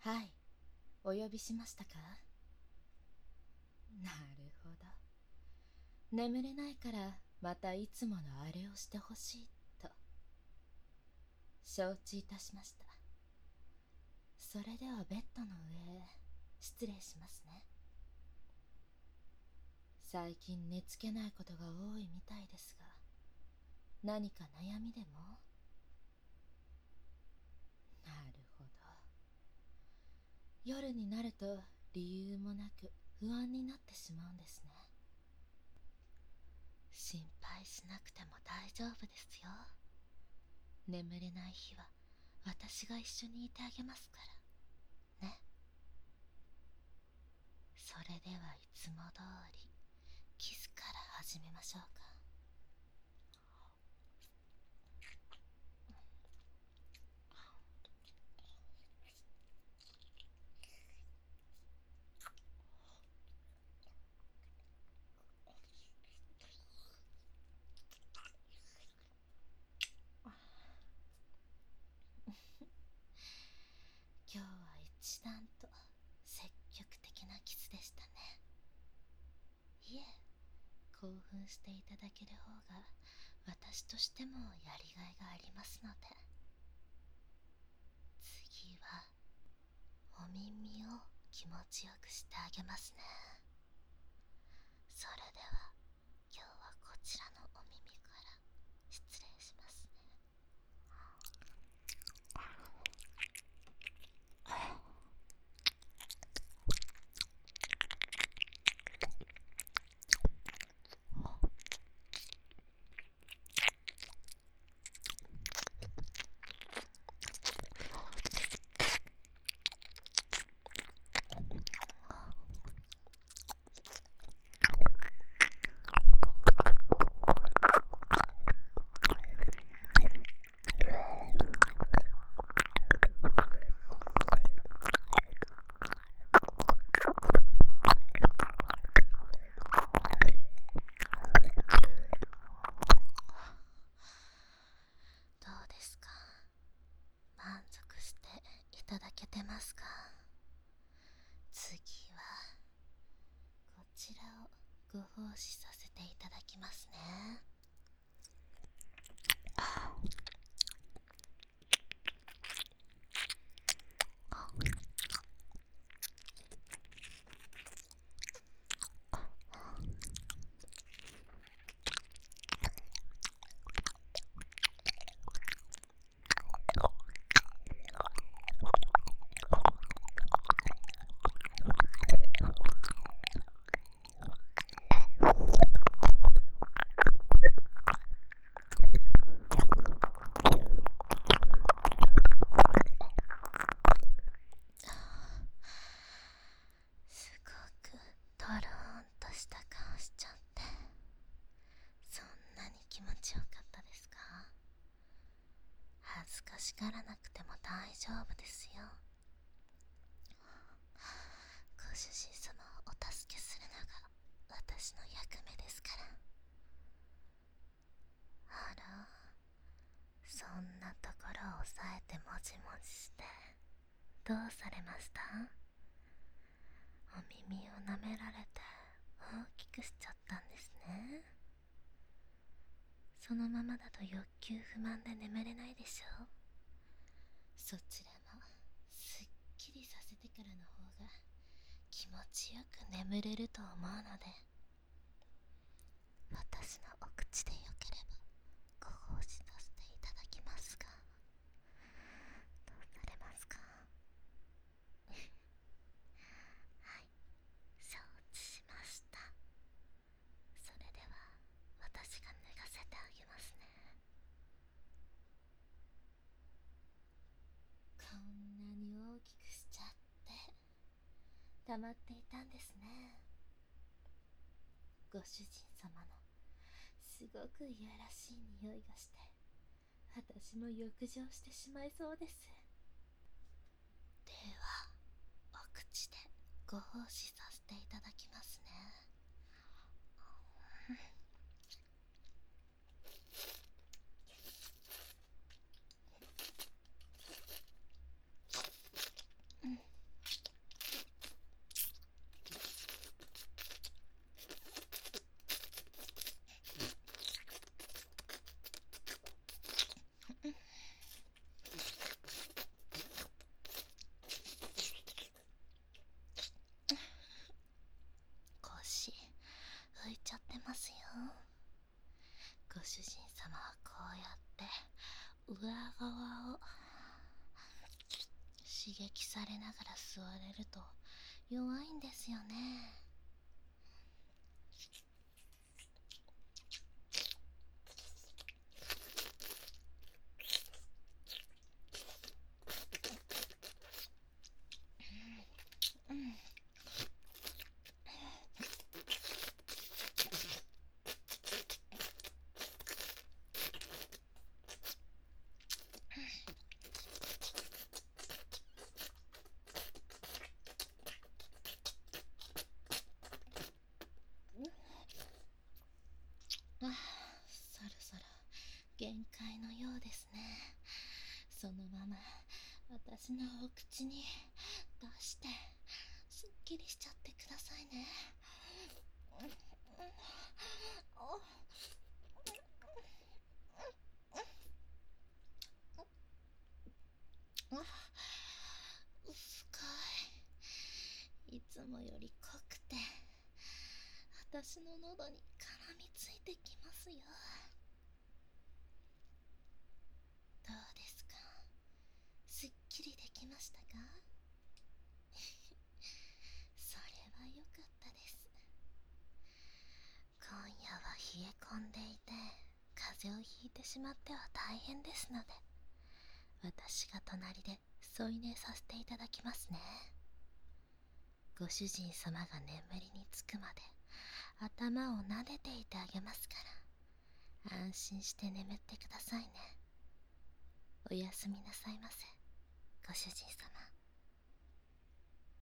はい、お呼びしましたか？なるほど。眠れないからまたいつものあれをしてほしいと。承知いたしました。それではベッドの上へ失礼しますね。最近寝つけないことが多いみたいですが、何か悩みでも？なるほど。夜になると理由もなく不安になってしまうんですね。心配しなくても大丈夫ですよ。眠れない日は私が一緒にいてあげますからね。それではいつも通りキスから始めましょうか。今日は一段と積極的なキスでしたね。いえ、興奮していただける方が私としてもやりがいがありますので。次はお耳を気持ちよくしてあげますね。それでは今日はこちらのお耳から失礼しますね。どうですか？満足していただけてますか？次はこちらをご奉仕させていただきますね。すごくトローンとした顔しちゃって、そんなに気持ちよかったですか？恥ずかしがらなくても大丈夫ですよ。ご主人様をお助けするのが私の役目ですから。あら、そんなところを押さえてもじもじしてどうされました？お耳を舐められて大きくしちゃったんですね。そのままだと欲求不満で眠れないでしょう。そちらもすっきりさせてからの方が気持ちよく眠れると思うので、私のお口でよければご奉仕させていただきますが、どうされますか？はい、承知しました。それでは私が脱がせてあげますね。こんなに大きくしちゃって溜まっていたんですね。ご主人様のすごくいやらしい匂いがして私も浴場してしまいそうです。ではお口でご奉仕させていただきますね。 激されながら座れると弱いんですよね。そろそろ限界のようですね。そのまま私のお口に出してすっきりしちゃってくださいね。深い。いつもより濃くて私の喉に絡みついてきますよ。どうですか、すっきりできましたか？それは良かったです。今夜は冷え込んでいて風邪をひいてしまっては大変ですので、私が隣で添い寝させていただきますね。ご主人様が眠りにつくまで頭を撫でていてあげますから、安心して眠ってくださいね。おやすみなさいませ、ご主人様。